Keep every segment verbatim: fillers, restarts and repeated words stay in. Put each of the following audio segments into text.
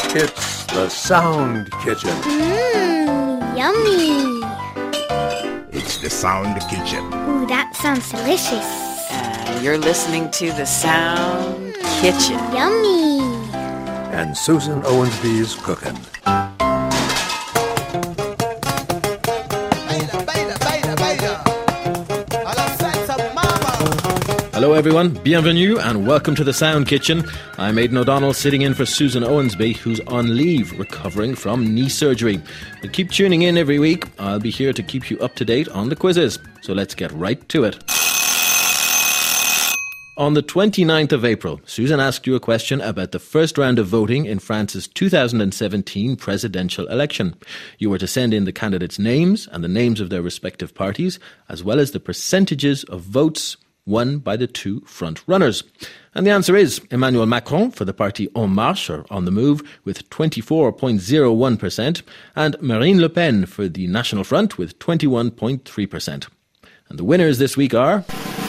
It's the Sound Kitchen. Mmm, yummy. It's the Sound Kitchen. Ooh, that sounds delicious. Uh, you're listening to the Sound Kitchen. Yummy. And Susan Owensby's cooking. Hello everyone, bienvenue and welcome to the Sound Kitchen. I'm Aidan O'Donnell, sitting in for Susan Owensby, who's on leave, recovering from knee surgery. But keep tuning in every week. I'll be here to keep you up to date on the quizzes. So let's get right to it. On the twenty-ninth of April, Susan asked you a question about the first round of voting in France's two thousand seventeen presidential election. You were to send in the candidates' names and the names of their respective parties, as well as the percentages of votes won by the two front runners. And the answer is Emmanuel Macron for the party En Marche, or On the Move, with twenty-four point zero one percent, and Marine Le Pen for the National Front with twenty-one point three percent. And the winners this week are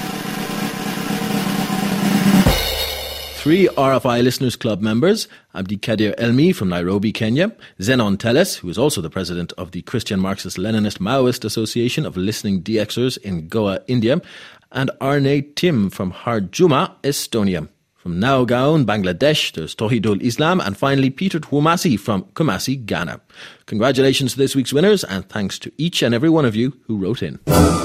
three R F I Listeners Club members: Abdikadir Elmi from Nairobi, Kenya; Zenon Teles, who is also the president of the Christian Marxist-Leninist Maoist Association of Listening D Xers in Goa, India; and Arne Tim from Harjuma, Estonia. From Nagaon, Bangladesh, there's Tohidul Islam; and finally Peter Twumasi from Kumasi, Ghana. Congratulations to this week's winners, and thanks to each and every one of you who wrote in.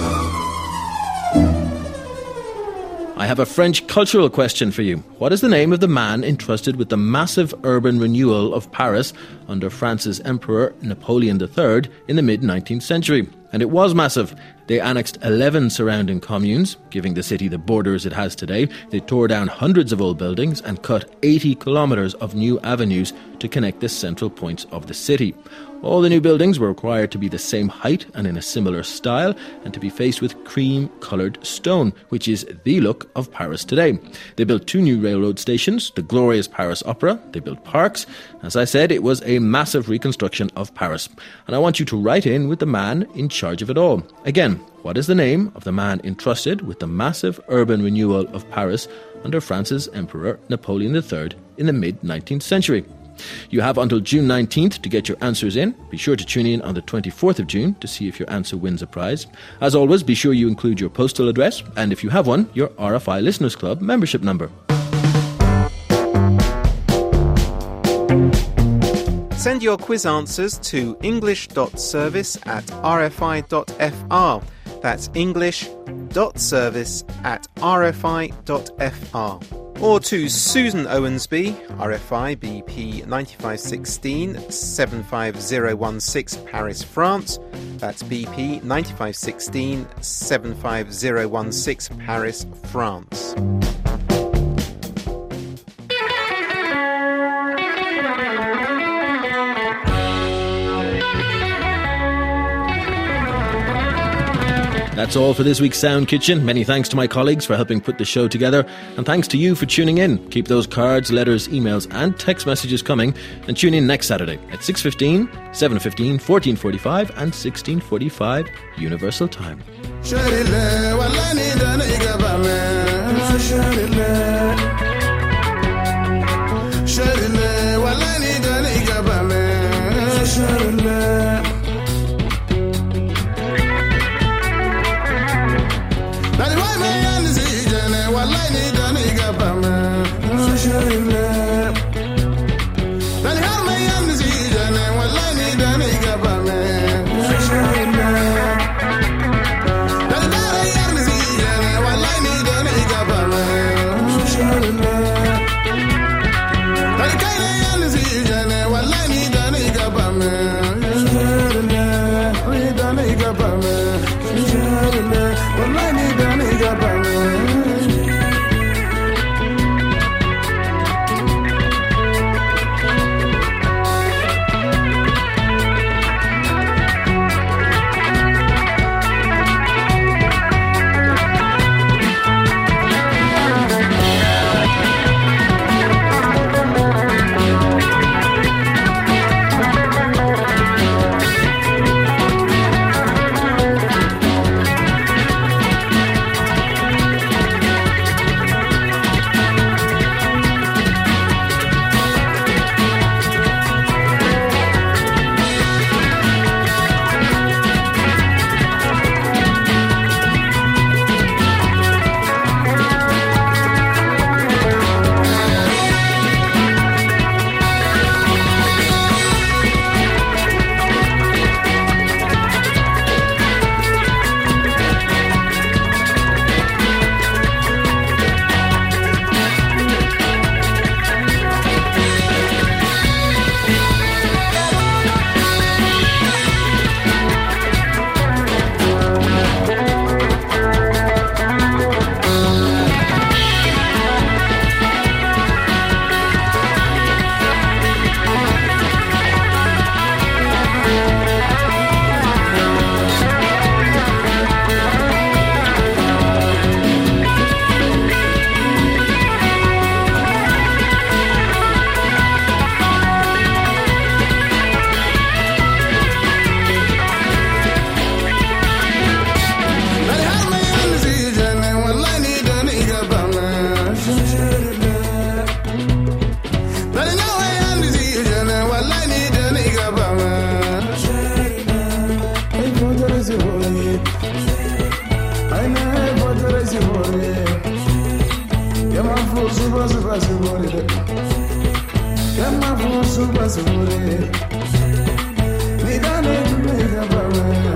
I have a French cultural question for you. What is the name of the man entrusted with the massive urban renewal of Paris under France's Emperor Napoleon the Third in the mid-nineteenth century? And it was massive. They annexed eleven surrounding communes, giving the city the borders it has today. They tore down hundreds of old buildings and cut eighty kilometres of new avenues to connect the central points of the city. All the new buildings were required to be the same height and in a similar style, and to be faced with cream-coloured stone, which is the look of Paris today. They built two new railroad stations, the glorious Paris Opera. They built parks. As I said, it was a massive reconstruction of Paris. And I want you to write in with the man in charge of it all. Again, what is the name of the man entrusted with the massive urban renewal of Paris under France's Emperor Napoleon the Third in the mid-nineteenth century? You have until June nineteenth to get your answers in. Be sure to tune in on the twenty-fourth of June to see if your answer wins a prize. As always, be sure you include your postal address, and if you have one, your R F I Listeners Club membership number. Send your quiz answers to english.service at rfi.fr. That's english.service at rfi.fr. Or to Susan Owensby, R F I B P ninety-five sixteen seven five zero one six, Paris, France. That's B P ninety-five sixteen seven five zero one six, Paris, France. That's all for this week's Sound Kitchen. Many thanks to my colleagues for helping put the show together, and thanks to you for tuning in. Keep those cards, letters, emails and text messages coming, and tune in next Saturday at six fifteen, seven fifteen, fourteen forty-five and sixteen forty-five Universal Time. super super. Kama super super. Me dane me